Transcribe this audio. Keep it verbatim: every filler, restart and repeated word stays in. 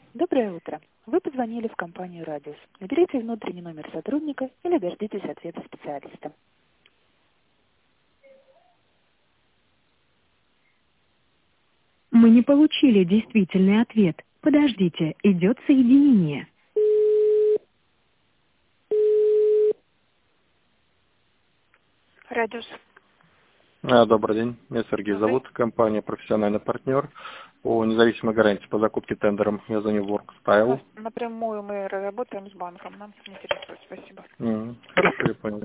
Доброе утро. Вы позвонили в компанию «Радиус». Наберите внутренний номер сотрудника или дождитесь ответа специалиста. Мы не получили действительный ответ. Подождите, идет соединение. «Радиус». А, Добрый день, меня Сергей Добрый. зовут, компания «Профессиональный партнер» по независимой гарантии по закупке тендером. Я звоню в WorkStyle. Напрямую мы работаем с банком. Нам не интересует. Спасибо. М, Хорошо, я понял.